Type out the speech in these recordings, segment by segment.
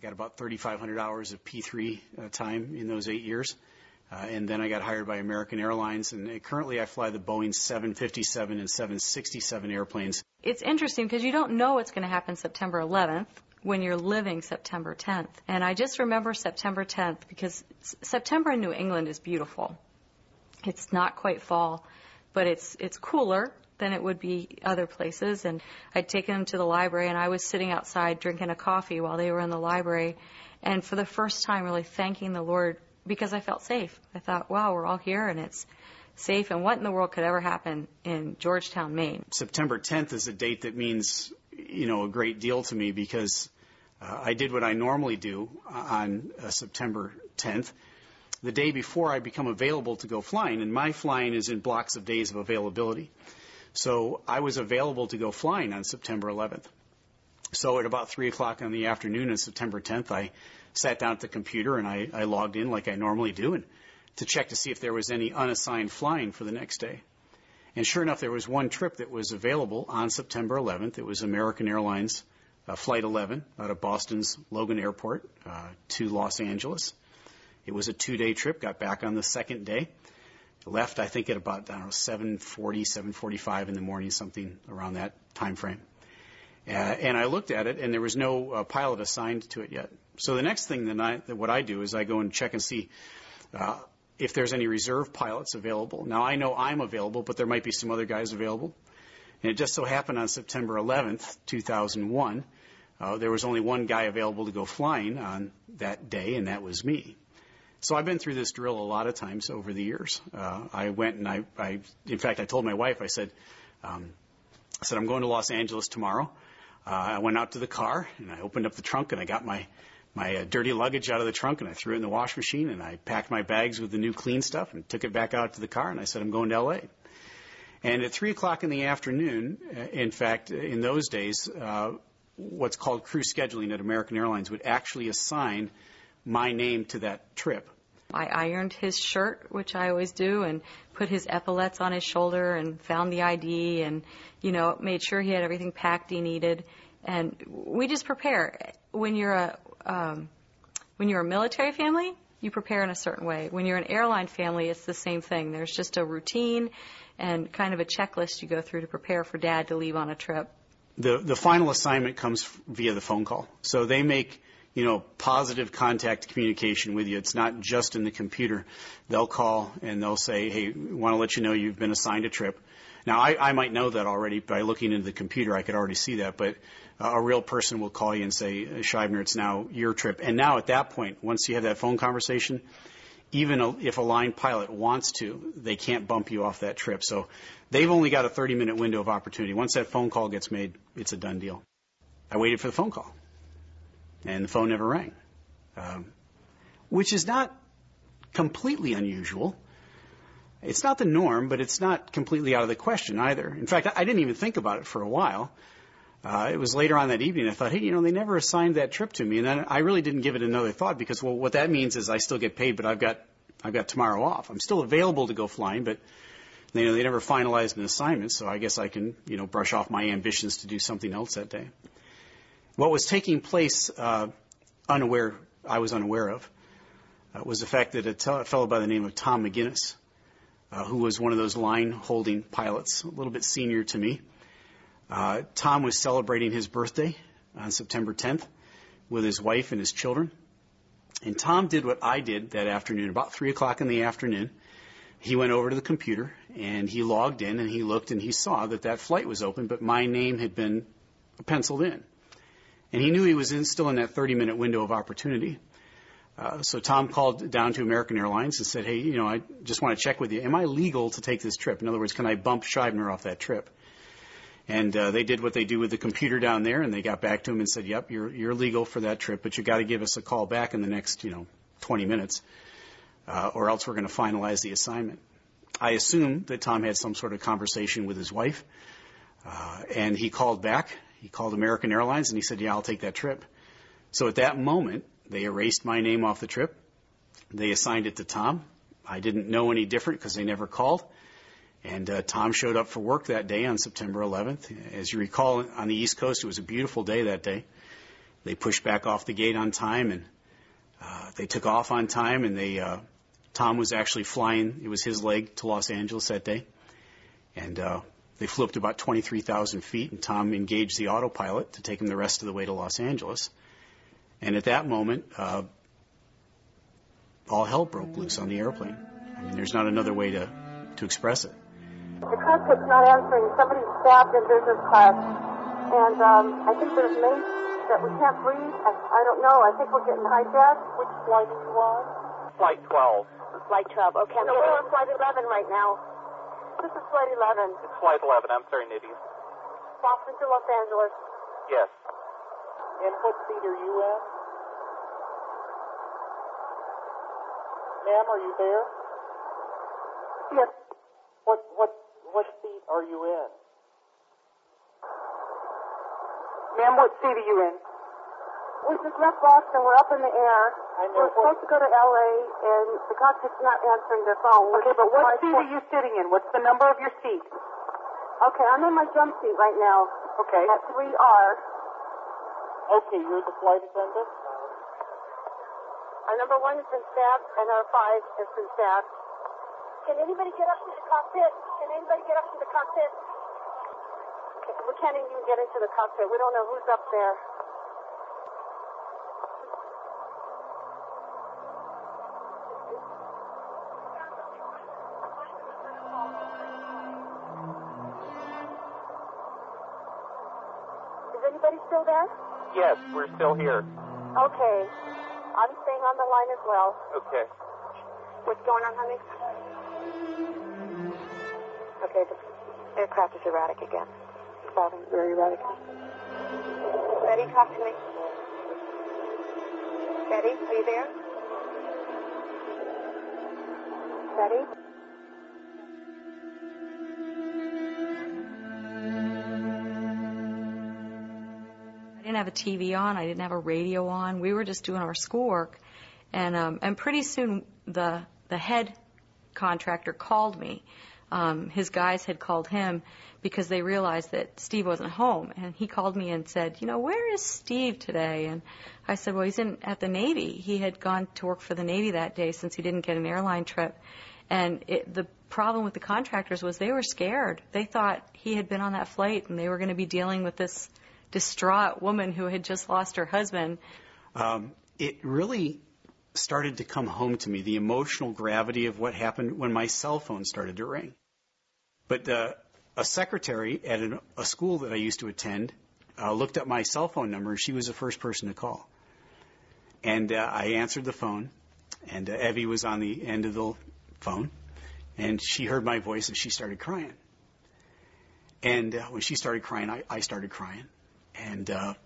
got about 3,500 hours of P3 time in those 8 years. And then I got hired by American Airlines, and currently I fly the Boeing 757 and 767 airplanes. It's interesting because you don't know what's going to happen September 11th when you're living September 10th. And I just remember September 10th because September in New England is beautiful. It's not quite fall, but it's cooler than it would be other places. And I'd taken them to the library, and I was sitting outside drinking a coffee while they were in the library, and for the first time really thanking the Lord because I felt safe. I thought, wow, we're all here, and it's safe, and what in the world could ever happen in Georgetown, Maine? September 10th is a date that means, a great deal to me because I did what I normally do on September 10th, the day before I become available to go flying, and my flying is in blocks of days of availability. So I was available to go flying on September 11th. So at about 3 o'clock in the afternoon on September 10th, I sat down at the computer and I logged in like I normally do and to check to see if there was any unassigned flying for the next day. And sure enough, there was one trip that was available on September 11th. It was American Airlines Flight 11 out of Boston's Logan Airport to Los Angeles. It was a 2-day trip, got back on the second day. Left, I think, at about, 7:40, 7:45 in the morning, something around that time frame. And I looked at it, and there was no pilot assigned to it yet. So the next thing what I do is I go and check and see if there's any reserve pilots available. Now, I know I'm available, but there might be some other guys available. And it just so happened on September 11th, 2001, there was only one guy available to go flying on that day, and that was me. So I've been through this drill a lot of times over the years. I went and in fact, I told my wife, I said, I'm going to Los Angeles tomorrow. I went out to the car and I opened up the trunk and I got my dirty luggage out of the trunk and I threw it in the wash machine and I packed my bags with the new clean stuff and took it back out to the car and I said, I'm going to L.A. And at 3 o'clock in the afternoon, in fact, in those days, what's called crew scheduling at American Airlines would actually assign my name to that trip. I ironed his shirt, which I always do, and put his epaulets on his shoulder and found the ID and, made sure he had everything packed he needed. And we just prepare. When you're a military family, you prepare in a certain way. When you're an airline family, it's the same thing. There's just a routine and kind of a checklist you go through to prepare for Dad to leave on a trip. The final assignment comes via the phone call. So they make positive contact communication with you. It's not just in the computer. They'll call and they'll say, hey, we want to let you know you've been assigned a trip. Now, I might know that already by looking into the computer. I could already see that. But a real person will call you and say, Scheibner, it's now your trip. And now at that point, once you have that phone conversation, even if a line pilot wants to, they can't bump you off that trip. So they've only got a 30-minute window of opportunity. Once that phone call gets made, it's a done deal. I waited for the phone call. And the phone never rang, which is not completely unusual. It's not the norm, but it's not completely out of the question either. In fact, I didn't even think about it for a while. It was later on that evening I thought, hey, they never assigned that trip to me. And then I really didn't give it another thought because, well, what that means is I still get paid, but I've got tomorrow off. I'm still available to go flying, but they never finalized an assignment, so I guess I can, brush off my ambitions to do something else that day. What was taking place I was unaware of, was the fact that a fellow by the name of Tom McGinnis, who was one of those line-holding pilots, a little bit senior to me, Tom was celebrating his birthday on September 10th with his wife and his children. And Tom did what I did that afternoon, about 3 o'clock in the afternoon. He went over to the computer, and he logged in, and he looked, and he saw that flight was open, but my name had been penciled in. And he knew he was still in that 30-minute window of opportunity. So Tom called down to American Airlines and said, hey, I just want to check with you. Am I legal to take this trip? In other words, can I bump Scheibner off that trip? And they did what they do with the computer down there, and they got back to him and said, yep, you're legal for that trip, but you got to give us a call back in the next 20 minutes, or else we're going to finalize the assignment. I assume that Tom had some sort of conversation with his wife, and he called back. He called American Airlines, and he said, yeah, I'll take that trip. So at that moment, they erased my name off the trip. They assigned it to Tom. I didn't know any different because they never called. And Tom showed up for work that day on September 11th. As you recall, on the East Coast, it was a beautiful day that day. They pushed back off the gate on time, and they took off on time, and Tom was actually flying. It was his leg to Los Angeles that day. And they flew up to about 23,000 feet, and Tom engaged the autopilot to take him the rest of the way to Los Angeles. And at that moment, all hell broke loose on the airplane. I mean, there's not another way to express it. The cockpit's not answering. Somebody's stabbed in business class. And I think there's mates that we can't breathe. I don't know. I think we're getting hijacked. Which flight are you on? Flight 12. Flight 12. Okay, so we're on Flight 11 right now. This is Flight 11. It's Flight 11. I'm Serenity. Boston to Los Angeles. Yes. And what seat are you in? Ma'am, are you there? Yes. What seat are you in? Ma'am, what seat are you in? We just left Boston. We're up in the air. We're supposed to go to L.A., and the cockpit's not answering their phone. Okay, but what seat are you sitting in? What's the number of your seat? Okay, I'm in my jump seat right now. Okay. At 3R. Okay, you're the flight attendant? Our number 1 has been stabbed, and our 5 has been stabbed. Can anybody get up to the cockpit? Can anybody get up to the cockpit? Okay, we can't even get into the cockpit. We don't know who's up there. Is anybody still there? Yes, we're still here. Okay. I'm staying on the line as well. Okay. What's going on, honey? Okay, the aircraft is erratic again. It's very erratic. Betty, talk to me. Betty, are you there? Betty? I didn't have a TV on. I didn't have a radio on. We were just doing our schoolwork. And pretty soon the head contractor called me. His guys had called him because they realized that Steve wasn't home. And he called me and said, where is Steve today? And I said, well, he's at the Navy. He had gone to work for the Navy that day since he didn't get an airline trip. And the problem with the contractors was they were scared. They thought he had been on that flight and they were going to be dealing with this distraught woman who had just lost her husband. It really started to come home to me, the emotional gravity of what happened when my cell phone started to ring. But a secretary at a school that I used to attend looked up my cell phone number, and she was the first person to call. And I answered the phone, and Evie was on the end of the phone, and she heard my voice, and she started crying. And when she started crying, I started crying. And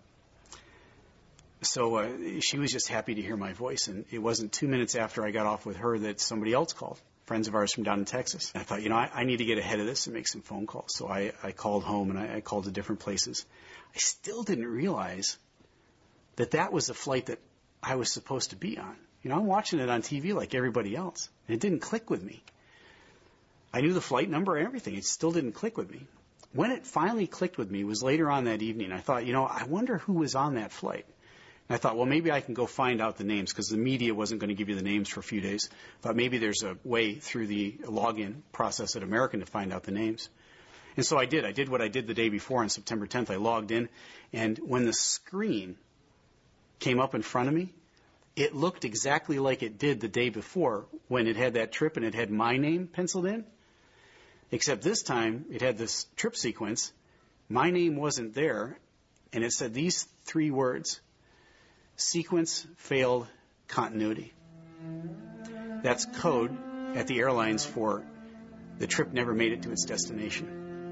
so she was just happy to hear my voice. And it wasn't 2 minutes after I got off with her that somebody else called, friends of ours from down in Texas. And I thought, I need to get ahead of this and make some phone calls. So I called home, and I called to different places. I still didn't realize that was the flight that I was supposed to be on. I'm watching it on TV like everybody else. And it didn't click with me. I knew the flight number and everything. It still didn't click with me. When it finally clicked with me was later on that evening. I thought, I wonder who was on that flight. And I thought, well, maybe I can go find out the names, because the media wasn't going to give you the names for a few days. I thought maybe there's a way through the login process at American to find out the names. And so I did. I did what I did the day before on September 10th. I logged in, and when the screen came up in front of me, it looked exactly like it did the day before when it had that trip and it had my name penciled in. Except this time, it had this trip sequence. My name wasn't there, and it said these 3 words: sequence failed continuity. That's code at the airlines for the trip never made it to its destination.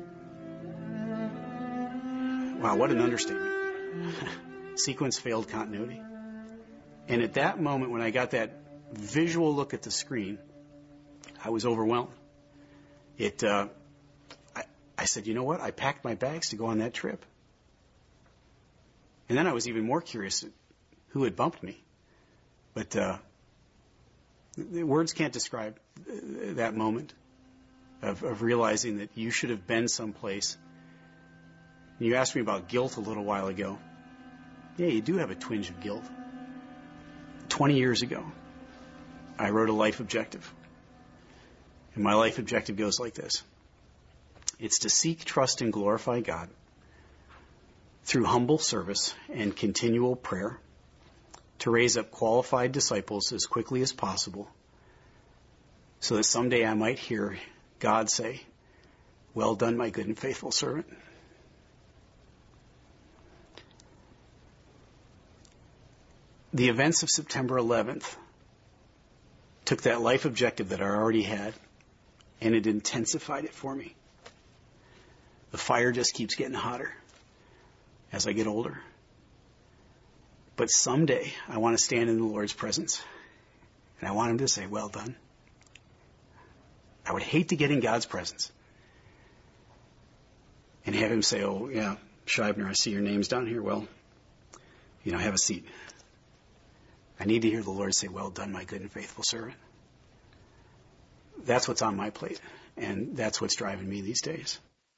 Wow, what an understatement. Sequence failed continuity. And at that moment, when I got that visual look at the screen, I was overwhelmed. I said, you know what? I packed my bags to go on that trip. And then I was even more curious who had bumped me. But the words can't describe that moment of realizing that you should have been someplace. You asked me about guilt a little while ago. Yeah, you do have a twinge of guilt. 20 years ago, I wrote a life objective. And my life objective goes like this. It's to seek, trust, and glorify God through humble service and continual prayer, to raise up qualified disciples as quickly as possible, so that someday I might hear God say, "Well done, my good and faithful servant." The events of September 11th took that life objective that I already had, and it intensified it for me. The fire just keeps getting hotter as I get older. But someday I want to stand in the Lord's presence, and I want him to say, "Well done." I would hate to get in God's presence and have him say, "Oh, yeah, Scheibner, I see your name's down here. Well, have a seat." I need to hear the Lord say, "Well done, my good and faithful servant." That's what's on my plate, and that's what's driving me these days.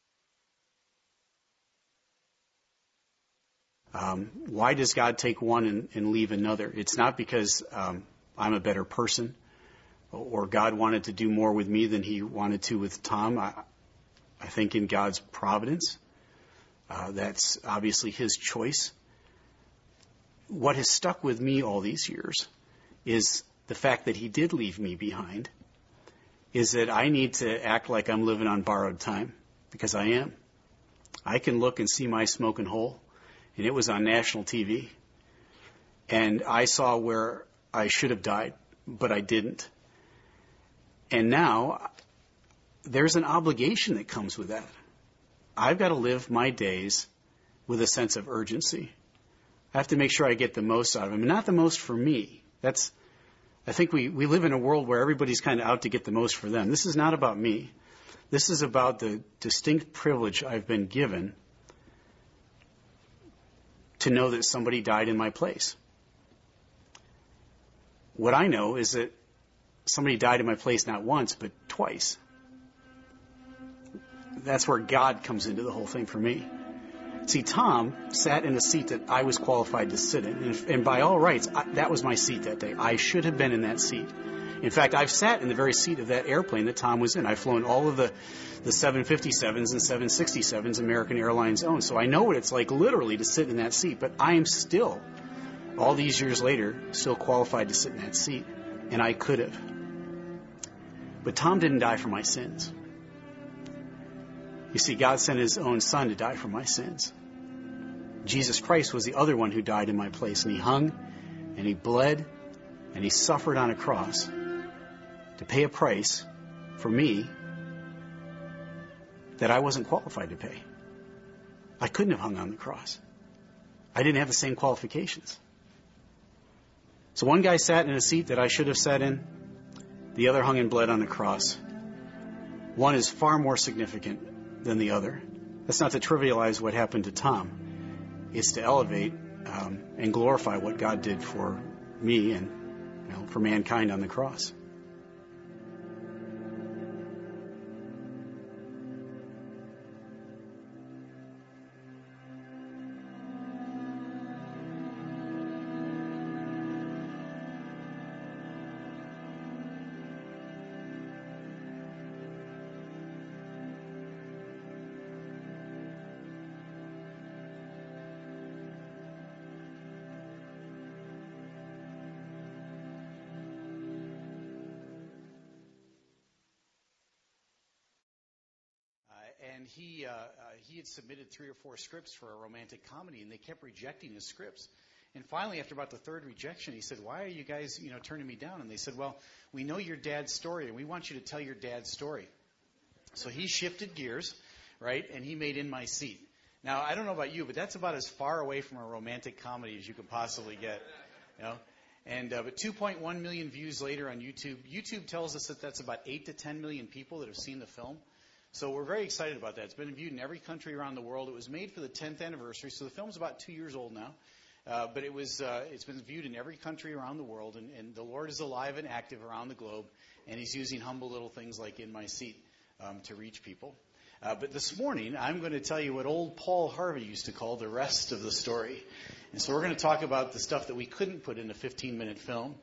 Why does God take one and leave another? It's not because I'm a better person or God wanted to do more with me than he wanted to with Tom. I think in God's providence, that's obviously his choice. What has stuck with me all these years is the fact that he did leave me behind, is that I need to act like I'm living on borrowed time, because I am. I can look and see my smoking hole, and it was on national TV. And I saw where I should have died, but I didn't. And now there's an obligation that comes with that. I've got to live my days with a sense of urgency. I have to make sure I get the most out of them, and not the most for me. I think we live in a world where everybody's kind of out to get the most for them. This is not about me. This is about the distinct privilege I've been given to know that somebody died in my place. What I know is that somebody died in my place not once, but twice. That's where God comes into the whole thing for me. See, Tom sat in a seat that I was qualified to sit in. And by all rights, that was my seat that day. I should have been in that seat. In fact, I've sat in the very seat of that airplane that Tom was in. I've flown all of the 757s and 767s American Airlines owned. So I know what it's like literally to sit in that seat. But I am still, all these years later, still qualified to sit in that seat. And I could have. But Tom didn't die for my sins. You see, God sent his own son to die for my sins. Jesus Christ was the other one who died in my place, and he hung, and he bled, and he suffered on a cross to pay a price for me that I wasn't qualified to pay. I couldn't have hung on the cross. I didn't have the same qualifications. So one guy sat in a seat that I should have sat in. The other hung and bled on the cross. One is far more significant than the other. That's not to trivialize what happened to Tom. It's to elevate and glorify what God did for me and for mankind on the cross. And he had submitted 3 or 4 scripts for a romantic comedy, and they kept rejecting his scripts. And finally, after about the 3rd rejection, he said, "Why are you guys, turning me down?" And they said, "Well, we know your dad's story, and we want you to tell your dad's story." So he shifted gears, right, and he made In My Seat. Now, I don't know about you, but that's about as far away from a romantic comedy as you could possibly get, And but 2.1 million views later on YouTube. YouTube tells us that that's about 8 to 10 million people that have seen the film. So we're very excited about that. It's been viewed in every country around the world. It was made for the 10th anniversary, so the film's about 2 years old now. But it's been viewed in every country around the world, and the Lord is alive and active around the globe, and he's using humble little things like In My Seat to reach people. But this morning, I'm going to tell you what old Paul Harvey used to call the rest of the story. And so we're going to talk about the stuff that we couldn't put in a 15-minute film.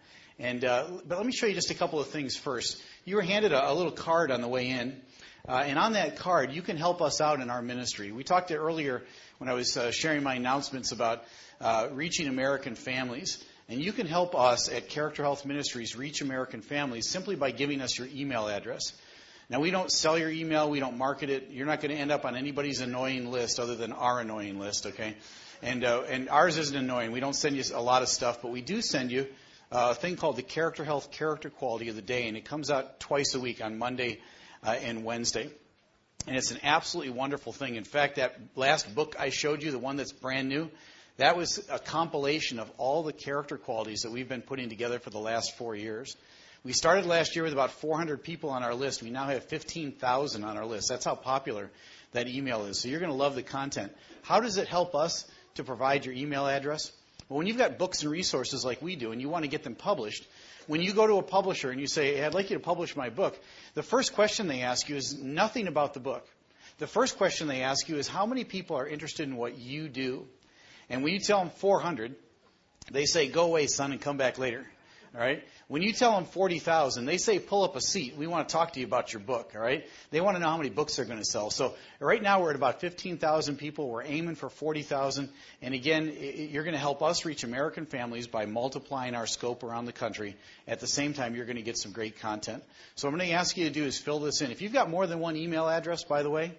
But let me show you just a couple of things first. You were handed a little card on the way in. And on that card, you can help us out in our ministry. We talked earlier when I was sharing my announcements about reaching American families. And you can help us at Character Health Ministries reach American families simply by giving us your email address. Now, we don't sell your email. We don't market it. You're not going to end up on anybody's annoying list other than our annoying list, okay? And ours isn't annoying. We don't send you a lot of stuff, but we do send you a thing called the Character Health Character Quality of the Day, and it comes out twice a week on Monday and Wednesday. And it's an absolutely wonderful thing. In fact, that last book I showed you, the one that's brand new, that was a compilation of all the character qualities that we've been putting together for the last 4 years. We started last year with about 400 people on our list. We now have 15,000 on our list. That's how popular that email is. So you're going to love the content. How does it help us to provide your email address? Well, when you've got books and resources like we do and you want to get them published, when you go to a publisher and you say, hey, I'd like you to publish my book, the first question they ask you is nothing about the book. The first question they ask you is how many people are interested in what you do? And when you tell them 400, they say, go away, son, and come back later. All right? When you tell them 40,000, they say, pull up a seat. We want to talk to you about your book. All right? They want to know how many books they're going to sell. So right now we're at about 15,000 people. We're aiming for 40,000. And again, you're going to help us reach American families by multiplying our scope around the country. At the same time, you're going to get some great content. So what I'm going to ask you to do is fill this in. If you've got more than one email address, by the way,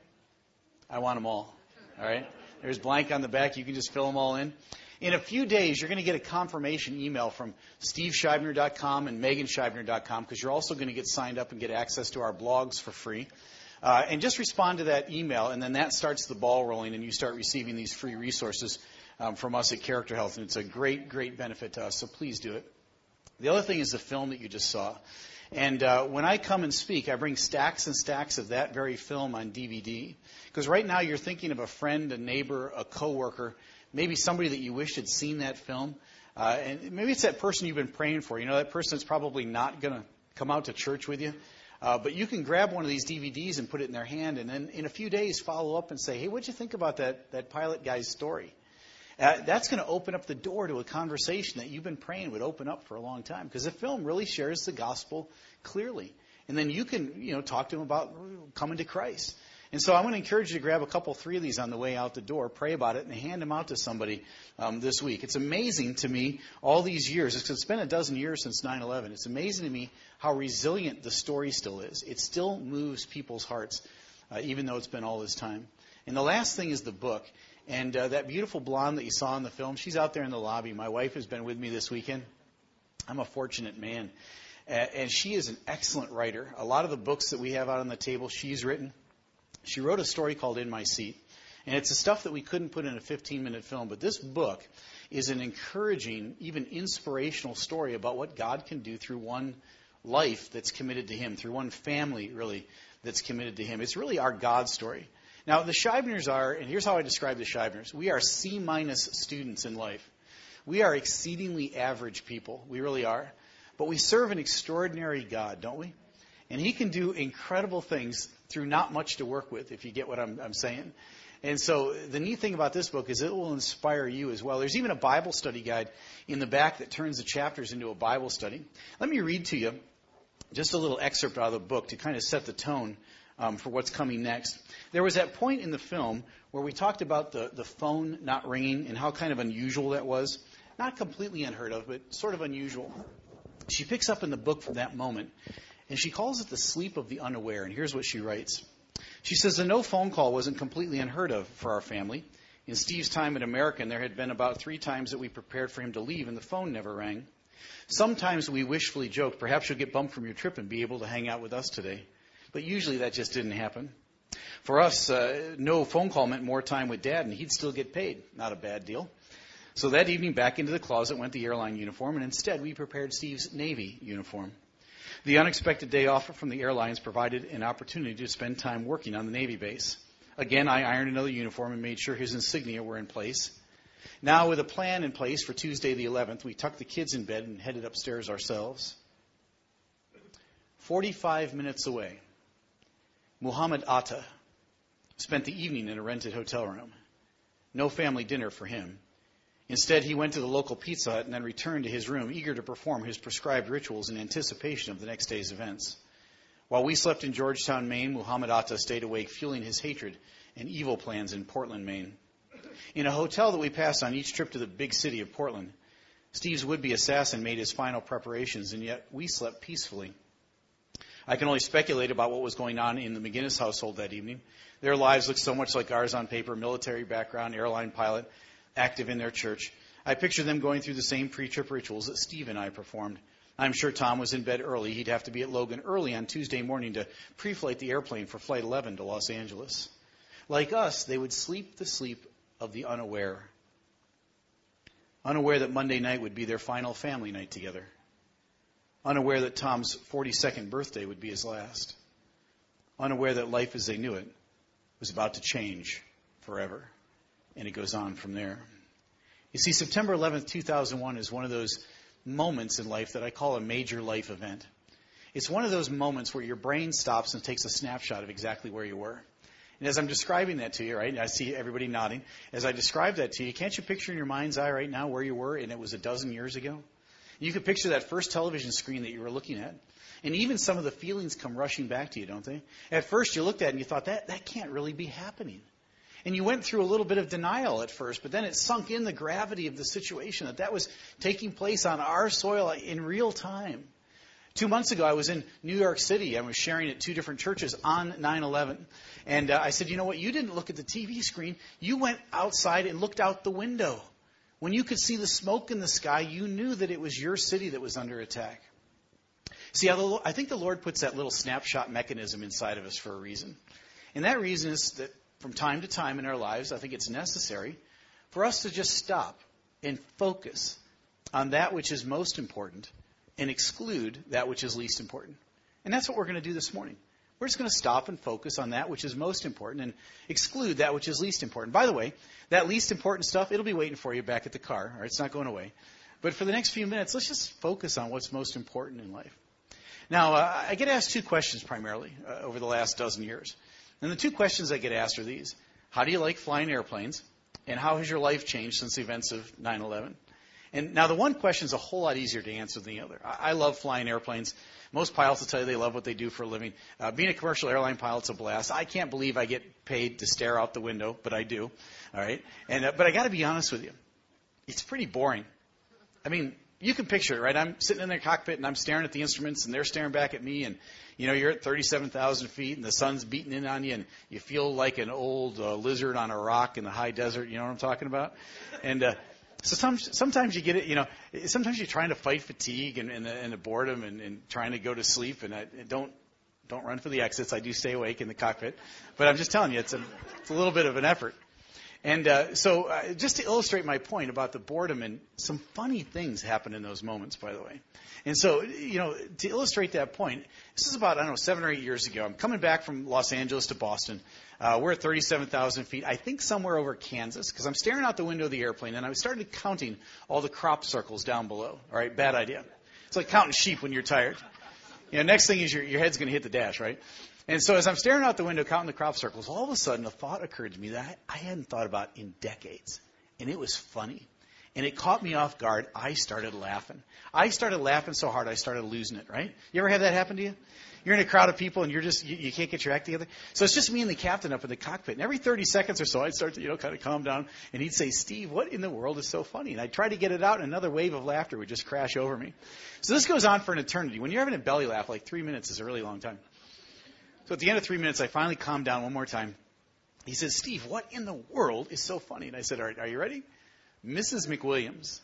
I want them all. All right? There's blank on the back. You can just fill them all in. In a few days, you're going to get a confirmation email from stevescheibner.com and meganscheibner.com because you're also going to get signed up and get access to our blogs for free. And just respond to that email, and then that starts the ball rolling, and you start receiving these free resources from us at Character Health. And it's a great, great benefit to us, so please do it. The other thing is the film that you just saw. And when I come and speak, I bring stacks and stacks of that very film on DVD. Because right now you're thinking of a friend, a neighbor, a coworker, maybe somebody that you wish had seen that film. And maybe it's that person you've been praying for. You know, that person that's probably not going to come out to church with you. But you can grab one of these DVDs and put it in their hand, and then in a few days follow up and say, hey, what'd you think about that pilot guy's story? That's going to open up the door to a conversation that you've been praying would open up for a long time, because the film really shares the gospel clearly. And then you can, talk to them about coming to Christ. And so I'm going to encourage you to grab a couple, 3 of these on the way out the door, pray about it, and hand them out to somebody this week. It's amazing to me all these years. It's been a dozen years since 9/11. It's amazing to me how resilient the story still is. It still moves people's hearts, even though it's been all this time. And the last thing is the book. And that beautiful blonde that you saw in the film, she's out there in the lobby. My wife has been with me this weekend. I'm a fortunate man. And she is an excellent writer. A lot of the books that we have out on the table, she's written. She wrote a story called In My Seat. And it's the stuff that we couldn't put in a 15-minute film. But this book is an encouraging, even inspirational story about what God can do through one life that's committed to Him, through one family, really, that's committed to Him. It's really our God story. Now, the Scheibners are, and here's how I describe the Scheibners, we are C- students in life. We are exceedingly average people. We really are. But we serve an extraordinary God, don't we? And He can do incredible things through not much to work with, if you get what I'm saying. And so the neat thing about this book is it will inspire you as well. There's even a Bible study guide in the back that turns the chapters into a Bible study. Let me read to you just a little excerpt out of the book to kind of set the tone for what's coming next. There was that point in the film where we talked about the phone not ringing and how kind of unusual that was. Not completely unheard of, but sort of unusual. She picks up in the book from that moment, and she calls it the sleep of the unaware. And here's what she writes. She says, the no phone call wasn't completely unheard of for our family. In Steve's time at American, there had been about 3 times that we prepared for him to leave, and the phone never rang. Sometimes we wishfully joked, perhaps you'll get bumped from your trip and be able to hang out with us today. But usually that just didn't happen. For us, no phone call meant more time with Dad, and he'd still get paid. Not a bad deal. So that evening, back into the closet went the airline uniform, and instead we prepared Steve's Navy uniform. The unexpected day offer from the airlines provided an opportunity to spend time working on the Navy base. Again, I ironed another uniform and made sure his insignia were in place. Now, with a plan in place for Tuesday the 11th, we tucked the kids in bed and headed upstairs ourselves. 45 minutes away, Muhammad Atta, spent the evening in a rented hotel room. No family dinner for him. Instead, he went to the local Pizza Hut and then returned to his room, eager to perform his prescribed rituals in anticipation of the next day's events. While we slept in Georgetown, Maine, Muhammad Atta stayed awake, fueling his hatred and evil plans in Portland, Maine. In a hotel that we passed on each trip to the big city of Portland, Steve's would-be assassin made his final preparations, and yet we slept peacefully. I can only speculate about what was going on in the McGinnis household that evening. Their lives looked so much like ours on paper: military background, airline pilot, active in their church. I picture them going through the same pre-trip rituals that Steve and I performed. I'm sure Tom was in bed early. He'd have to be at Logan early on Tuesday morning to pre-flight the airplane for Flight 11 to Los Angeles. Like us, they would sleep the sleep of the unaware. Unaware that Monday night would be their final family night together. Unaware that Tom's 42nd birthday would be his last. Unaware that life as they knew it was about to change forever. And it goes on from there. You see, September 11th, 2001 is one of those moments in life that I call a major life event. It's one of those moments where your brain stops and takes a snapshot of exactly where you were. And as I'm describing that to you, right, I see everybody nodding. As I describe that to you, can't you picture in your mind's eye right now where you were and it was a dozen years ago? You could picture that first television screen that you were looking at. And even some of the feelings come rushing back to you, don't they? At first you looked at it and you thought, that can't really be happening. And you went through a little bit of denial at first, but then it sunk in the gravity of the situation, that was taking place on our soil in real time. 2 months ago, I was in New York City. I was sharing at 2 different churches on 9/11. And I said, you know what? You didn't look at the TV screen. You went outside and looked out the window. When you could see the smoke in the sky, you knew that it was your city that was under attack. See, I think the Lord puts that little snapshot mechanism inside of us for a reason. And that reason is that from time to time in our lives, I think it's necessary for us to just stop and focus on that which is most important and exclude that which is least important. And that's what we're going to do this morning. We're just going to stop and focus on that which is most important and exclude that which is least important. By the way, that least important stuff, it'll be waiting for you back at the car. All right, it's not going away. But for the next few minutes, let's just focus on what's most important in life. Now, I get asked 2 questions primarily over the last dozen years. And the 2 questions I get asked are these: how do you like flying airplanes? And how has your life changed since the events of 9/11? And now the one question is a whole lot easier to answer than the other. I love flying airplanes. Most pilots will tell you they love what they do for a living. Being a commercial airline pilot's a blast. I can't believe I get paid to stare out the window, but I do. All right. And but I got to be honest with you, it's pretty boring. I mean, you can picture it, right? I'm sitting in the cockpit and I'm staring at the instruments and they're staring back at me, and you know, you're at 37,000 feet and the sun's beating in on you and you feel like an old lizard on a rock in the high desert. You know what I'm talking about? And so sometimes you get it, you know, sometimes you're trying to fight fatigue and the boredom and trying to go to sleep, and don't run for the exits. I do stay awake in the cockpit, but I'm just telling you, it's a little bit of an effort. And so just to illustrate my point about the boredom, and some funny things happen in those moments, by the way. And so, you know, to illustrate that point, this is about, 7 or 8 years ago. I'm coming back from Los Angeles to Boston. We're at 37,000 feet, I think somewhere over Kansas, because I'm staring out the window of the airplane, and I started counting all the crop circles down below. All right, bad idea. It's like counting sheep when you're tired. You know, next thing is your head's going to hit the dash, right? And so as I'm staring out the window, counting the crop circles, all of a sudden a thought occurred to me that I hadn't thought about in decades. And it was funny. And it caught me off guard. I started laughing. I started laughing so hard I started losing it, right? You ever have that happen to you? You're in a crowd of people and you can't get your act together. So it's just me and the captain up in the cockpit. And every 30 seconds or so, I'd start to, kind of calm down. And he'd say, "Steve, what in the world is so funny?" And I'd try to get it out, and another wave of laughter would just crash over me. So this goes on for an eternity. When you're having a belly laugh, like 3 minutes is a really long time. So at the end of 3 minutes, I finally calmed down one more time. He says, "Steve, what in the world is so funny?" And I said, "All right, are you ready? Mrs. McWilliams."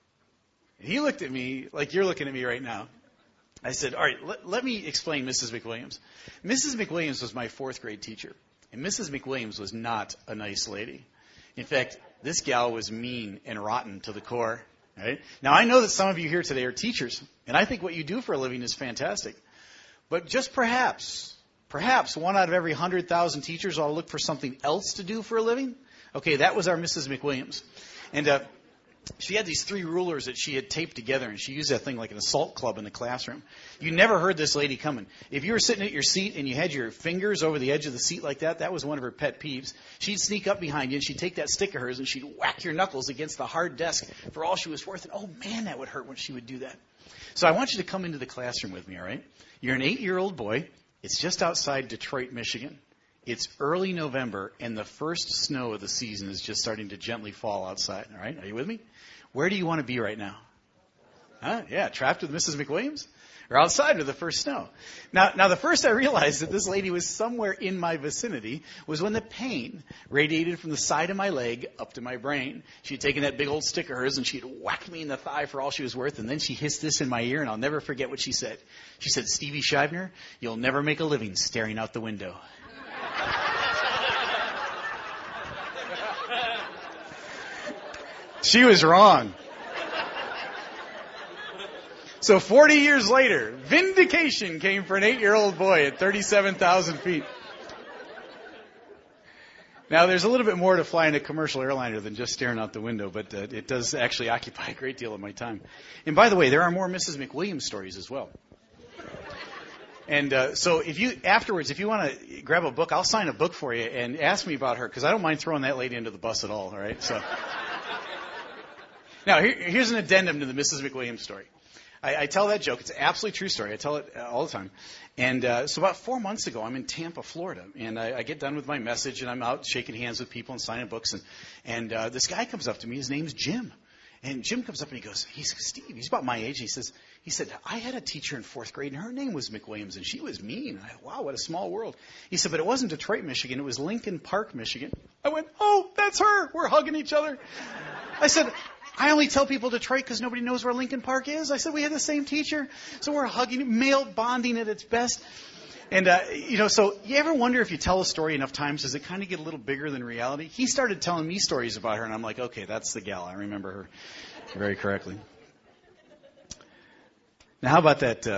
And he looked at me like you're looking at me right now. I said, "All right, let me explain Mrs. McWilliams." Mrs. McWilliams was my 4th grade teacher. And Mrs. McWilliams was not a nice lady. In fact, this gal was mean and rotten to the core. Right? Now, I know that some of you here today are teachers. And I think what you do for a living is fantastic. But just perhaps 1 out of every 100,000 teachers ought to look for something else to do for a living. Okay, that was our Mrs. McWilliams. And she had these 3 rulers that she had taped together, and she used that thing like an assault club in the classroom. You never heard this lady coming. If you were sitting at your seat and you had your fingers over the edge of the seat like that was one of her pet peeves. She'd sneak up behind you, and she'd take that stick of hers, and she'd whack your knuckles against the hard desk for all she was worth. And, oh, man, that would hurt when she would do that. So I want you to come into the classroom with me, all right? You're an 8-year-old boy. It's just outside Detroit, Michigan. It's early November, and the first snow of the season is just starting to gently fall outside, all right? Are you with me? Where do you want to be right now? Huh? Yeah, trapped with Mrs. McWilliams? Or outside with the first snow? Now, the first I realized that this lady was somewhere in my vicinity was when the pain radiated from the side of my leg up to my brain. She'd taken that big old stick of hers, and she'd whacked me in the thigh for all she was worth, and then she hissed this in my ear, and I'll never forget what she said. She said, "Stevie Scheibner, you'll never make a living staring out the window." She was wrong. So 40 years later, vindication came for an 8-year-old boy at 37,000 feet. Now, there's a little bit more to flying a commercial airliner than just staring out the window, but it does actually occupy a great deal of my time. And by the way, there are more Mrs. McWilliams stories as well. And so if you want to grab a book, I'll sign a book for you and ask me about her, because I don't mind throwing that lady into the bus at all, right? So now, here's an addendum to the Mrs. McWilliams story. I tell that joke. It's an absolutely true story. I tell it all the time. And so about 4 months ago, I'm in Tampa, Florida. And I get done with my message, and I'm out shaking hands with people and signing books. And this guy comes up to me. His name's Jim. And Jim comes up and he goes, Steve, he's about my age. He said, I had a teacher in 4th grade, and her name was McWilliams, and she was mean. Wow, what a small world. He said, but it wasn't Detroit, Michigan. It was Lincoln Park, Michigan. I went, oh, that's her. We're hugging each other. I said, I only tell people Detroit because nobody knows where Lincoln Park is. I said, we had the same teacher. So we're hugging, male bonding at its best. And, so you ever wonder if you tell a story enough times, does it kind of get a little bigger than reality? He started telling me stories about her, and I'm like, okay, that's the gal. I remember her very correctly. Now, how about that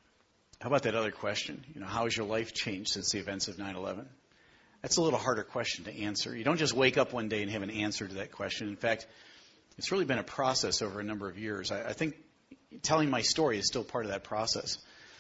other question? How has your life changed since the events of 9/11? That's a little harder question to answer. You don't just wake up one day and have an answer to that question. In fact, it's really been a process over a number of years. I think telling my story is still part of that process.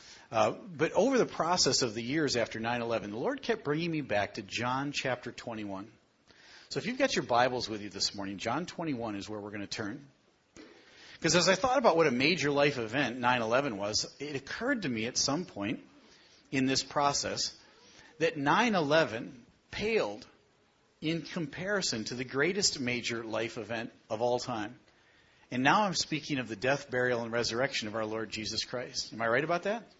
But over the process of the years after 9/11, the Lord kept bringing me back to John chapter 21. So if you've got your Bibles with you this morning, John 21 is where we're going to turn. Because as I thought about what a major life event 9/11 was, it occurred to me at some point in this process that 9/11 paled in comparison to the greatest major life event of all time. And now I'm speaking of the death, burial, and resurrection of our Lord Jesus Christ. Am I right about that?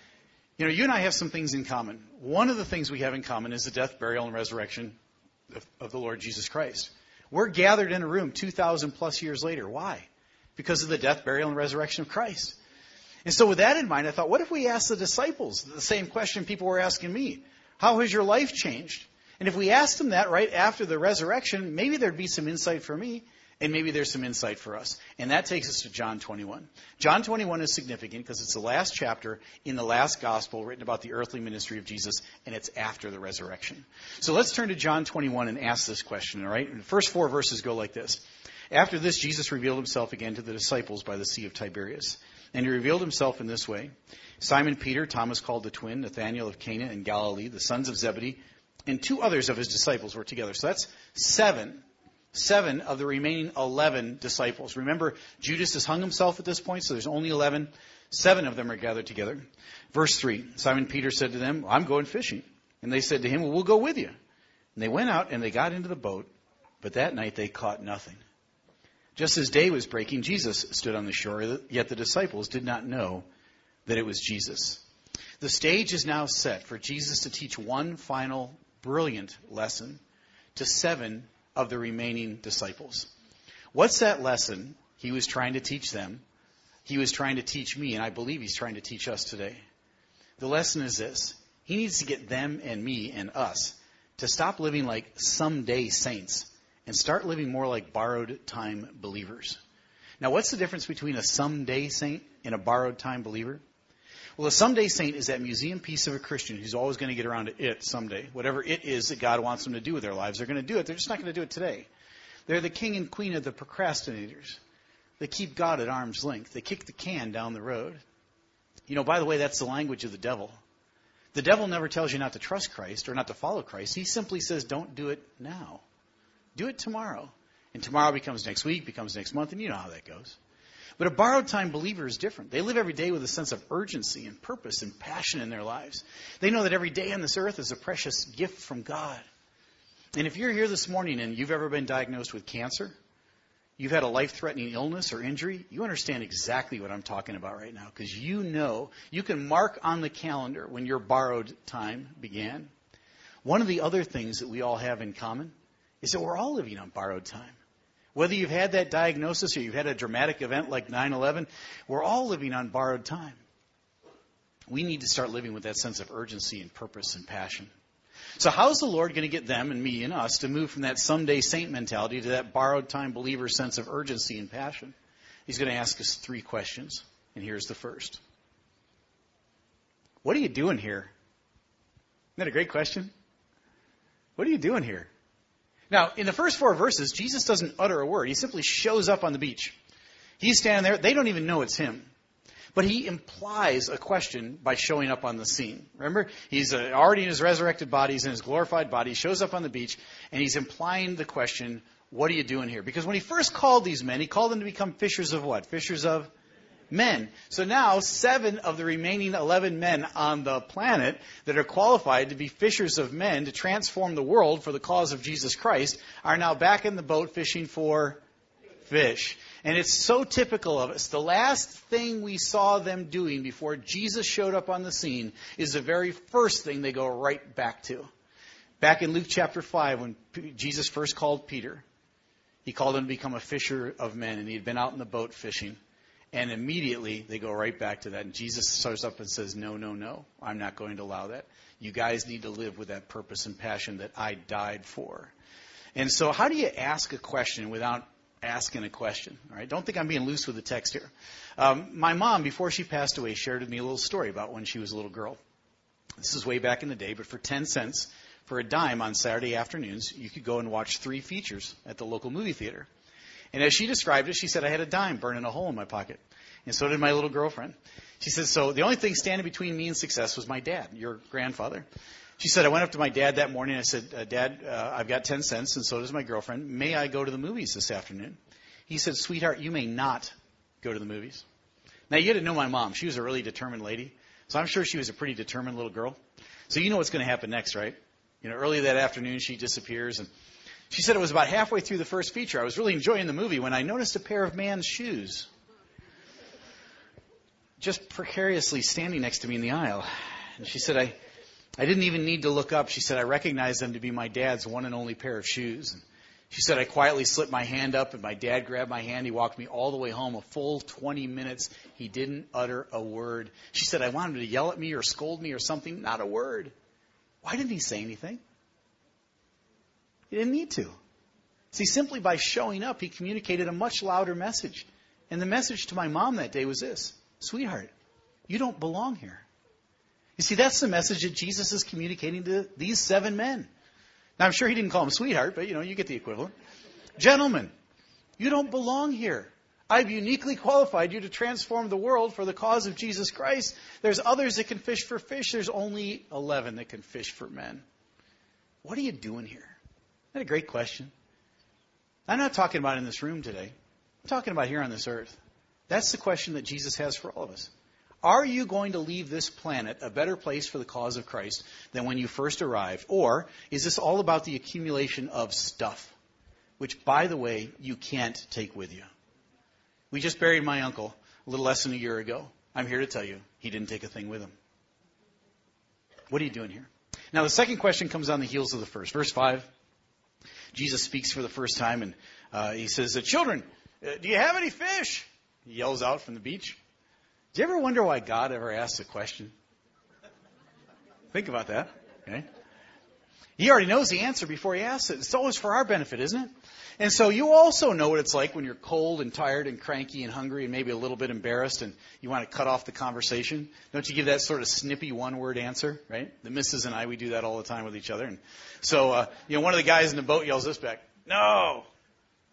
You and I have some things in common. One of the things we have in common is the death, burial, and resurrection of the Lord Jesus Christ. We're gathered in a room 2,000 plus years later. Why? Because of the death, burial, and resurrection of Christ. And so with that in mind, I thought, what if we asked the disciples the same question people were asking me? How has your life changed? And if we asked them that right after the resurrection, maybe there'd be some insight for me, and maybe there's some insight for us. And that takes us to John 21. John 21 is significant because it's the last chapter in the last gospel written about the earthly ministry of Jesus, and it's after the resurrection. So let's turn to John 21 and ask this question, all right? The first 4 verses go like this. After this, Jesus revealed himself again to the disciples by the Sea of Tiberias. And he revealed himself in this way. Simon Peter, Thomas called the twin, Nathanael of Cana in Galilee, the sons of Zebedee, and 2 others of his disciples were together. So that's 7 of the remaining 11 disciples. Remember, Judas has hung himself at this point, so there's only 11. 7 of them are gathered together. Verse 3, Simon Peter said to them, I'm going fishing. And they said to him, well, we'll go with you. And they went out and they got into the boat, but that night they caught nothing. Just as day was breaking, Jesus stood on the shore, yet the disciples did not know that it was Jesus. The stage is now set for Jesus to teach one final brilliant lesson to 7 of the remaining disciples. What's that lesson he was trying to teach them? He was trying to teach me, and I believe he's trying to teach us today. The lesson is this. He needs to get them and me and us to stop living like someday saints and start living more like borrowed time believers. Now, what's the difference between a someday saint and a borrowed time believer? Well, a someday saint is that museum piece of a Christian who's always going to get around to it someday. Whatever it is that God wants them to do with their lives, they're going to do it. They're just not going to do it today. They're the king and queen of the procrastinators. They keep God at arm's length. They kick the can down the road. You know, by the way, that's the language of the devil. The devil never tells you not to trust Christ or not to follow Christ. He simply says, don't do it now. Do it tomorrow. And tomorrow becomes next week, becomes next month, and you know how that goes. But a borrowed time believer is different. They live every day with a sense of urgency and purpose and passion in their lives. They know that every day on this earth is a precious gift from God. And if you're here this morning and you've ever been diagnosed with cancer, you've had a life-threatening illness or injury, you understand exactly what I'm talking about right now, because you know you can mark on the calendar when your borrowed time began. One of the other things that we all have in common is that we're all living on borrowed time. Whether you've had that diagnosis or you've had a dramatic event like 9/11, we're all living on borrowed time. We need to start living with that sense of urgency and purpose and passion. So how's the Lord going to get them and me and us to move from that someday saint mentality to that borrowed time believer sense of urgency and passion? He's going to ask us 3 questions, and here's the first. What are you doing here? Isn't that a great question? What are you doing here? Now, in the first 4 verses, Jesus doesn't utter a word. He simply shows up on the beach. He's standing there. They don't even know it's him. But he implies a question by showing up on the scene. Remember, he's already in his resurrected body. He's in his glorified body. He shows up on the beach, and he's implying the question, what are you doing here? Because when he first called these men, he called them to become fishers of what? Fishers of men. So now 7 of the remaining 11 men on the planet that are qualified to be fishers of men to transform the world for the cause of Jesus Christ are now back in the boat fishing for fish. And it's so typical of us. The last thing we saw them doing before Jesus showed up on the scene is the very first thing they go right back to. Back in Luke chapter 5, when Jesus first called Peter, he called him to become a fisher of men, and he had been out in the boat fishing. And immediately they go right back to that. And Jesus shows up and says, no, no, no, I'm not going to allow that. You guys need to live with that purpose and passion that I died for. And so how do you ask a question without asking a question? All right, don't think I'm being loose with the text here. My mom, before she passed away, shared with me a little story about when she was a little girl. This is way back in the day, but for 10 cents, for a dime on Saturday afternoons, you could go and watch 3 features at the local movie theater. And as she described it, she said, I had a dime burning a hole in my pocket. And so did my little girlfriend. She said, so the only thing standing between me and success was my dad, your grandfather. She said, I went up to my dad that morning and I said, Dad, I've got 10 cents and so does my girlfriend. May I go to the movies this afternoon? He said, sweetheart, you may not go to the movies. Now, you didn't know my mom. She was a really determined lady. So I'm sure she was a pretty determined little girl. So you know what's going to happen next, right? You know, early that afternoon, she disappears. And she said it was about halfway through the first feature. I was really enjoying the movie when I noticed a pair of man's shoes just precariously standing next to me in the aisle. And she said, I didn't even need to look up. She said, I recognized them to be my dad's one and only pair of shoes. And she said, I quietly slipped my hand up, and my dad grabbed my hand. He walked me all the way home, a full 20 minutes. He didn't utter a word. She said, I wanted him to yell at me or scold me or something. Not a word. Why didn't he say anything? He didn't need to. See, simply by showing up, he communicated a much louder message. And the message to my mom that day was this: sweetheart, you don't belong here. You see, that's the message that Jesus is communicating to these 7 men. Now, I'm sure he didn't call them sweetheart, but, you get the equivalent. Gentlemen, you don't belong here. I've uniquely qualified you to transform the world for the cause of Jesus Christ. There's others that can fish for fish. There's only 11 that can fish for men. What are you doing here? Isn't that a great question? I'm not talking about in this room today. I'm talking about here on this earth. That's the question that Jesus has for all of us. Are you going to leave this planet a better place for the cause of Christ than when you first arrived? Or is this all about the accumulation of stuff, which, by the way, you can't take with you? We just buried my uncle a little less than a year ago. I'm here to tell you he didn't take a thing with him. What are you doing here? Now, the second question comes on the heels of the first. Verse 5, Jesus speaks for the first time, and he says, children, do you have any fish? He yells out from the beach. Do you ever wonder why God ever asks a question? Think about that. Okay? He already knows the answer before he asks it. It's always for our benefit, isn't it? And so you also know what it's like when you're cold and tired and cranky and hungry and maybe a little bit embarrassed and you want to cut off the conversation. Don't you give that sort of snippy one-word answer, right? The missus and I, we do that all the time with each other. And so, one of the guys in the boat yells this back, no.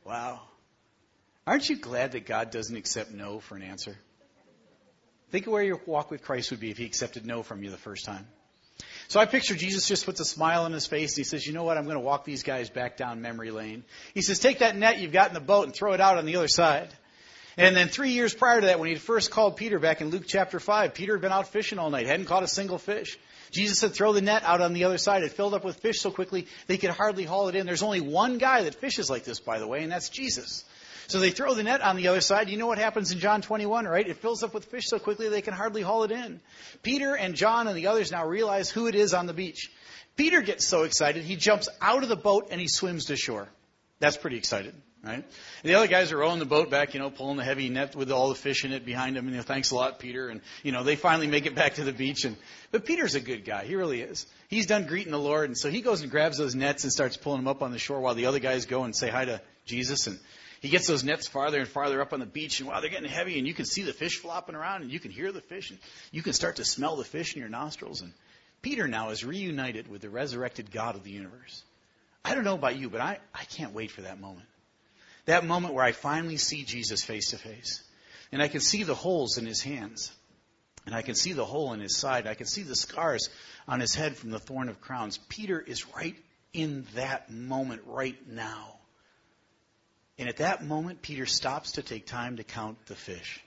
Wow. Aren't you glad that God doesn't accept no for an answer? Think of where your walk with Christ would be if he accepted no from you the first time. So I picture Jesus just puts a smile on his face and he says, you know what, I'm going to walk these guys back down memory lane. He says, take that net you've got in the boat and throw it out on the other side. And then 3 years prior to that, when he first called Peter back in Luke chapter 5, Peter had been out fishing all night, hadn't caught a single fish. Jesus said, throw the net out on the other side. It filled up with fish so quickly they could hardly haul it in. There's only one guy that fishes like this, by the way, and that's Jesus. So they throw the net on the other side. You know what happens in John 21, right? It fills up with fish so quickly they can hardly haul it in. Peter and John and the others now realize who it is on the beach. Peter gets so excited, he jumps out of the boat and he swims to shore. That's pretty excited, right? And the other guys are rowing the boat back, pulling the heavy net with all the fish in it behind them. And thanks a lot, Peter. And, they finally make it back to the beach. But Peter's a good guy. He really is. He's done greeting the Lord. And so he goes and grabs those nets and starts pulling them up on the shore while the other guys go and say hi to Jesus. And he gets those nets farther and farther up on the beach. And wow, they're getting heavy. And you can see the fish flopping around. And you can hear the fish. And you can start to smell the fish in your nostrils. And Peter now is reunited with the resurrected God of the universe. I don't know about you, but I can't wait for that moment. That moment where I finally see Jesus face to face. And I can see the holes in his hands. And I can see the hole in his side. I can see the scars on his head from the thorn of crowns. Peter is right in that moment right now. And at that moment, Peter stops to take time to count the fish.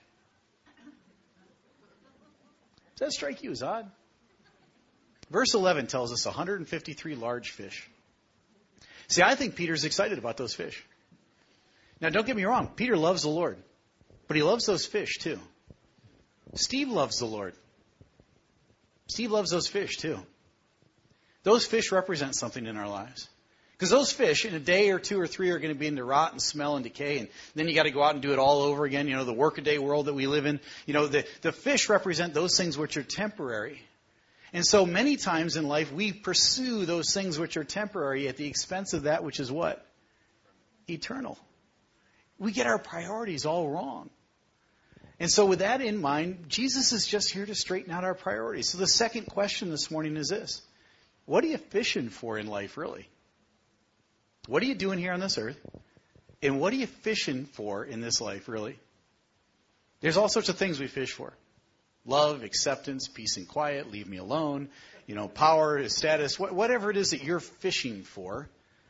Does that strike you as odd? Verse 11 tells us 153 large fish. See, I think Peter's excited about those fish. Now, don't get me wrong. Peter loves the Lord. But he loves those fish, too. Steve loves the Lord. Steve loves those fish, too. Those fish represent something in our lives. Because those fish, in a day or two or three, are going to begin to rot and smell and decay. And then you got to go out and do it all over again. The workaday world that we live in. The fish represent those things which are temporary. And so many times in life, we pursue those things which are temporary at the expense of that which is what? Eternal. We get our priorities all wrong. And so with that in mind, Jesus is just here to straighten out our priorities. So the second question this morning is this. What are you fishing for in life, really? What are you doing here on this earth? And what are you fishing for in this life, really? There's all sorts of things we fish for. Love, acceptance, peace and quiet, leave me alone, power, status, whatever it is that you're fishing for.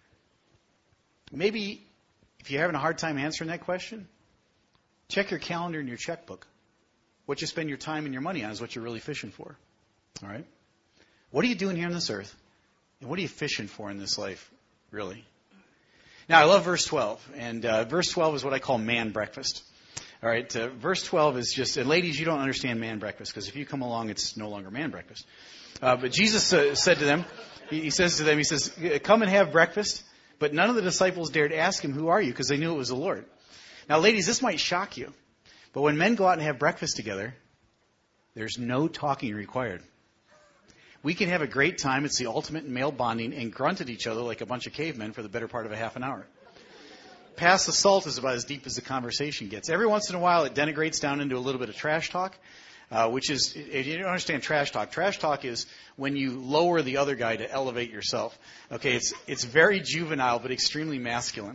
Maybe if you're having a hard time answering that question, check your calendar and your checkbook. What you spend your time and your money on is what you're really fishing for. All right? What are you doing here on this earth? And what are you fishing for in this life, really? Now, I love verse 12. And verse 12 is what I call man breakfast. All right, verse 12 is just, and ladies, you don't understand man breakfast, because if you come along, it's no longer man breakfast. But Jesus said to them, he says, come and have breakfast. But none of the disciples dared ask him, who are you? Because they knew it was the Lord. Now, ladies, this might shock you. But when men go out and have breakfast together, there's no talking required. We can have a great time. It's the ultimate in male bonding and grunt at each other like a bunch of cavemen for the better part of a half an hour. Pass the salt is about as deep as the conversation gets. Every once in a while, it denigrates down into a little bit of trash talk, which is, if you don't understand trash talk is when you lower the other guy to elevate yourself. Okay, it's very juvenile, but extremely masculine.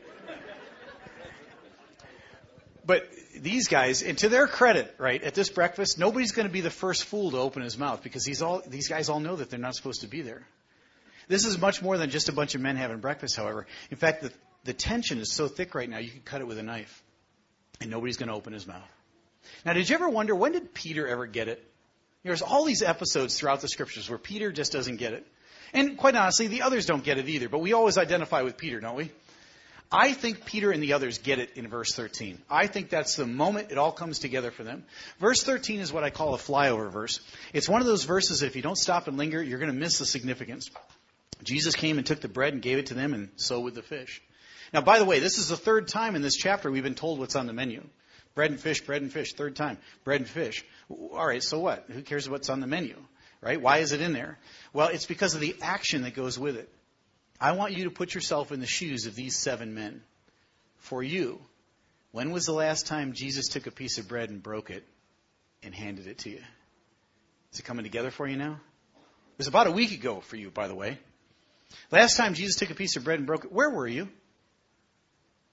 But these guys, and to their credit, right, at this breakfast, nobody's going to be the first fool to open his mouth, because these guys all know that they're not supposed to be there. This is much more than just a bunch of men having breakfast, however. In fact, the tension is so thick right now, you could cut it with a knife, and nobody's going to open his mouth. Now, did you ever wonder, when did Peter ever get it? There's all these episodes throughout the Scriptures where Peter just doesn't get it. And quite honestly, the others don't get it either, but we always identify with Peter, don't we? I think Peter and the others get it in verse 13. I think that's the moment it all comes together for them. Verse 13 is what I call a flyover verse. It's one of those verses that if you don't stop and linger, you're going to miss the significance. Jesus came and took the bread and gave it to them, and so with the fish. Now, by the way, this is the third time in this chapter we've been told what's on the menu. Bread and fish, third time. Bread and fish. All right, so what? Who cares what's on the menu, right? Why is it in there? Well, it's because of the action that goes with it. I want you to put yourself in the shoes of these 7 men. For you, when was the last time Jesus took a piece of bread and broke it and handed it to you? Is it coming together for you now? It was about a week ago for you, by the way. Last time Jesus took a piece of bread and broke it, where were you?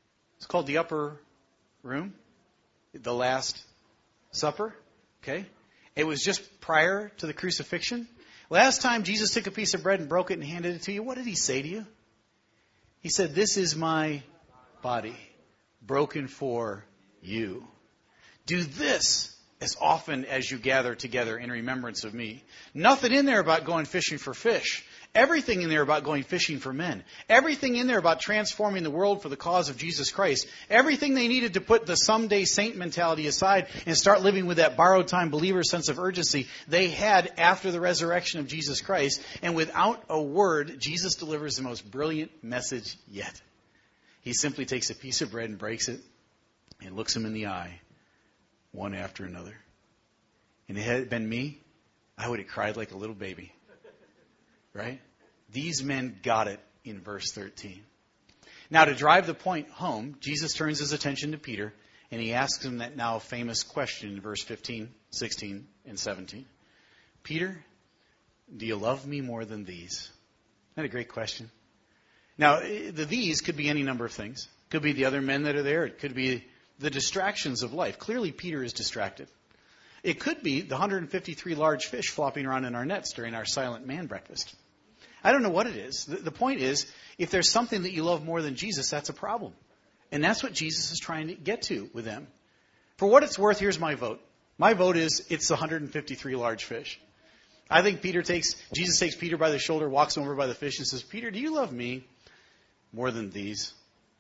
It's called the upper room, the Last Supper. Okay? It was just prior to the crucifixion. Last time Jesus took a piece of bread and broke it and handed it to you, what did he say to you? He said, "This is my body, broken for you. Do this as often as you gather together in remembrance of me." Nothing in there about going fishing for fish. Everything in there about going fishing for men. Everything in there about transforming the world for the cause of Jesus Christ. Everything they needed to put the someday saint mentality aside and start living with that borrowed time believer sense of urgency they had after the resurrection of Jesus Christ. And without a word, Jesus delivers the most brilliant message yet. He simply takes a piece of bread and breaks it and looks them in the eye, one after another. And had it been me, I would have cried like a little baby. Right? These men got it in verse 13. Now, to drive the point home, Jesus turns his attention to Peter, and he asks him that now famous question in verse 15, 16, and 17. Peter, do you love me more than these? Isn't that a great question? Now, the these could be any number of things. It could be the other men that are there. It could be the distractions of life. Clearly, Peter is distracted. It could be the 153 large fish flopping around in our nets during our silent man breakfast. I don't know what it is. The point is, if there's something that you love more than Jesus, that's a problem. And that's what Jesus is trying to get to with them. For what it's worth, here's my vote. My vote is it's the 153 large fish. I think Jesus takes Peter by the shoulder, walks him over by the fish, and says, "Peter, do you love me more than these?"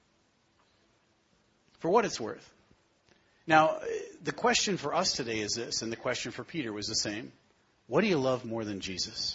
For what it's worth. Now, the question for us today is this, and the question for Peter was the same. What do you love more than Jesus?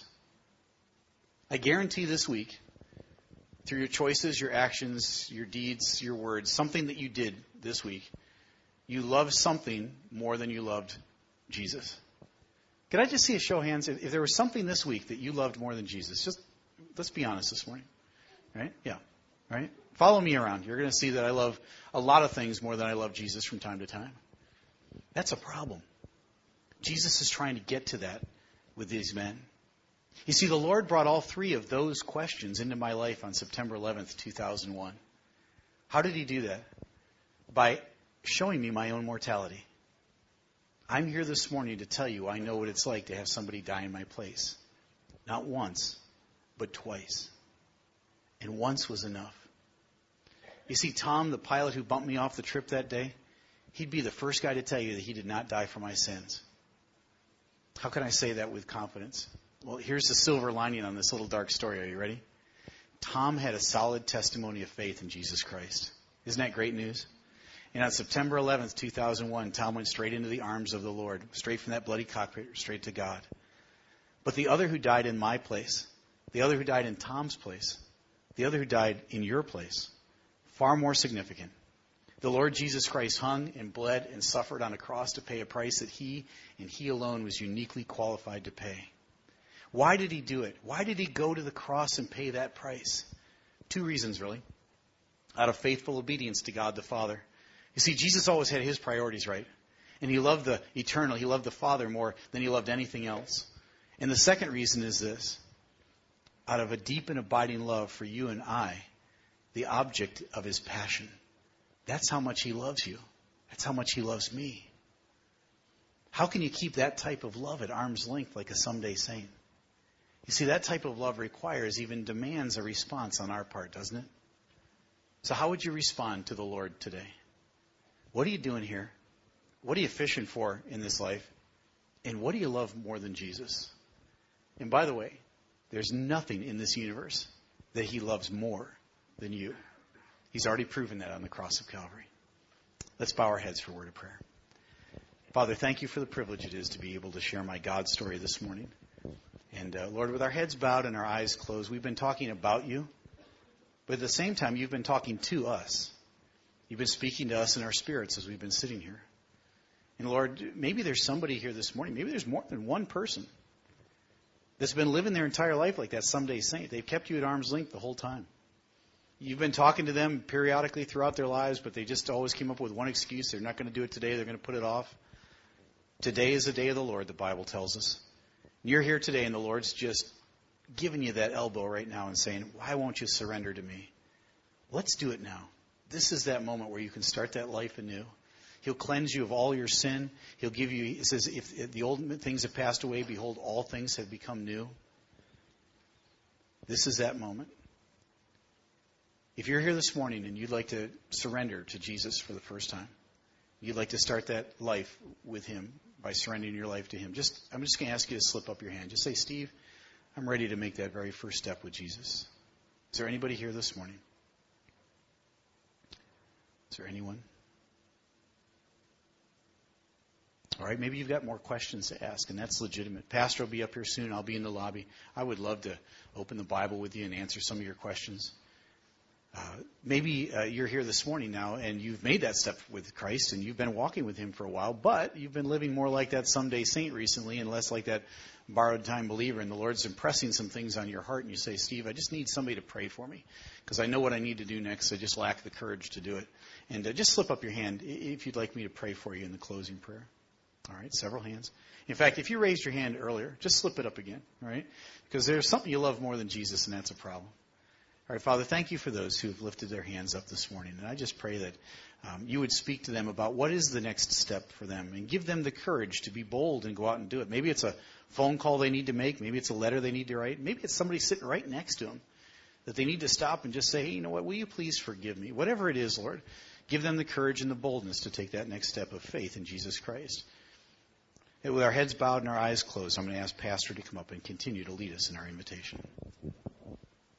I guarantee this week, through your choices, your actions, your deeds, your words, something that you did this week, you loved something more than you loved Jesus. Could I just see a show of hands? If there was something this week that you loved more than Jesus, just let's be honest this morning. Right? Yeah. Right? Follow me around. You're going to see that I love a lot of things more than I love Jesus from time to time. That's a problem. Jesus is trying to get to that with these men. You see, the Lord brought all three of those questions into my life on September 11th, 2001. How did he do that? By showing me my own mortality. I'm here this morning to tell you I know what it's like to have somebody die in my place. Not once, but twice. And once was enough. You see, Tom, the pilot who bumped me off the trip that day, he'd be the first guy to tell you that he did not die for my sins. How can I say that with confidence? Well, here's the silver lining on this little dark story. Are you ready? Tom had a solid testimony of faith in Jesus Christ. Isn't that great news? And on September 11th, 2001, Tom went straight into the arms of the Lord, straight from that bloody cockpit, straight to God. But the other who died in my place, the other who died in Tom's place, the other who died in your place, far more significant. The Lord Jesus Christ hung and bled and suffered on a cross to pay a price that he and he alone was uniquely qualified to pay. Why did he do it? Why did he go to the cross and pay that price? Two reasons, really. Out of faithful obedience to God the Father. You see, Jesus always had his priorities right. And he loved the eternal. He loved the Father more than he loved anything else. And the second reason is this. Out of a deep and abiding love for you and I, the object of his passion. That's how much he loves you. That's how much he loves me. How can you keep that type of love at arm's length like a someday saint? You see, that type of love requires, even demands a response on our part, doesn't it? So how would you respond to the Lord today? What are you doing here? What are you fishing for in this life? And what do you love more than Jesus? And by the way, there's nothing in this universe that he loves more than you. He's already proven that on the cross of Calvary. Let's bow our heads for a word of prayer. Father, thank you for the privilege it is to be able to share my God story this morning. And Lord, with our heads bowed and our eyes closed, we've been talking about you. But at the same time, you've been talking to us. You've been speaking to us in our spirits as we've been sitting here. And Lord, maybe there's somebody here this morning. Maybe there's more than one person that's been living their entire life like that someday saint. They've kept you at arm's length the whole time. You've been talking to them periodically throughout their lives, but they just always came up with one excuse. They're not going to do it today. They're going to put it off. Today is the day of the Lord, the Bible tells us. You're here today, and the Lord's just giving you that elbow right now and saying, why won't you surrender to me? Let's do it now. this is that moment where you can start that life anew. He'll cleanse you of all your sin. He'll give you, it says, if the old things have passed away, behold, all things have become new. This is that moment. If you're here this morning and you'd like to surrender to Jesus for the first time, you'd like to start that life with Him by surrendering your life to Him, I'm just going to ask you to slip up your hand. Just say, Steve, I'm ready to make that very first step with Jesus. Is there anybody here this morning? Is there anyone? All right, maybe you've got more questions to ask, and that's legitimate. Pastor will be up here soon. I'll be in the lobby. I would love to open the Bible with you and answer some of your questions. Maybe you're here this morning now, and you've made that step with Christ, and you've been walking with Him for a while, but you've been living more like that someday saint recently and less like that borrowed time believer, and the Lord's impressing some things on your heart, and you say, Steve, I just need somebody to pray for me because I know what I need to do next. I just lack the courage to do it. And just slip up your hand if you'd like me to pray for you in the closing prayer. All right, several hands. In fact, if you raised your hand earlier, just slip it up again, all right? Because there's something you love more than Jesus, and that's a problem. All right, Father, thank you for those who have lifted their hands up this morning. And I just pray that you would speak to them about what is the next step for them and give them the courage to be bold and go out and do it. Maybe it's a phone call they need to make. Maybe it's a letter they need to write. Maybe it's somebody sitting right next to them that they need to stop and just say, hey, you know what, will you please forgive me? Whatever it is, Lord, give them the courage and the boldness to take that next step of faith in Jesus Christ. And with our heads bowed and our eyes closed, I'm going to ask Pastor to come up and continue to lead us in our invitation.